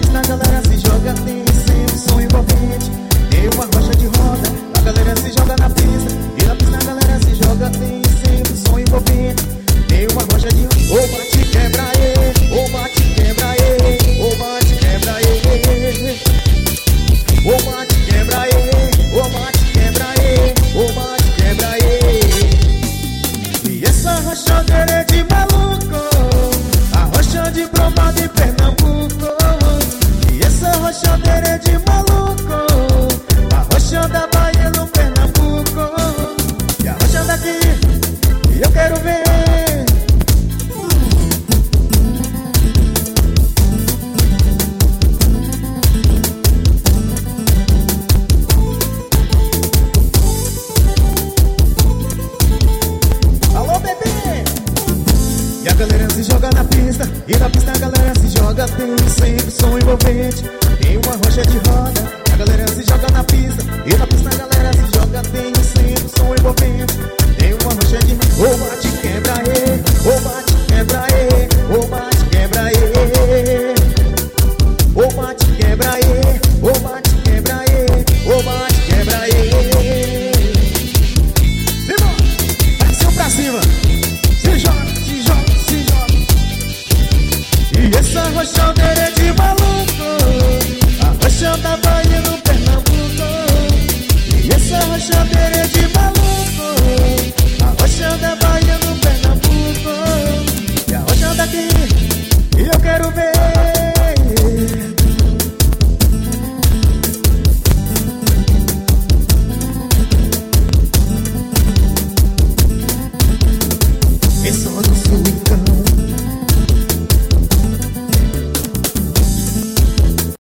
pista a galera se joga, tem sempre som envolvente. Tem uma rocha de roda, a galera se joga na pista. E na pista a galera se joga, tem sempre som envolvente. Tem uma rocha de roda, ô bate quebra ô bate quebra ô bate quebra ô bate quebra ô bate quebra ô bate quebra E essa rochadeira é de maluco, a rocha de prova de Pernambuco. E essa rochadeira é de maluco, a rocha da Bahia no Pernambuco. E a rocha daqui, eu quero ver. E a galera se joga na pista, e na pista a galera se joga, tem sempre som envolvente. Tem uma rocha de roda, a galera se joga na pista, e na pista a galera se joga, tem sempre som envolvente. Tem uma rocha de roda, ô bate quebra ô bate quebra ô bate quebra ô bate quebra ô bate quebra ô bate quebra Simão, pressão pra cima, se joga. E essa rochadeira é de maluco, a rocha da Bahia no Pernambuco. E essa rochadeira é de maluco.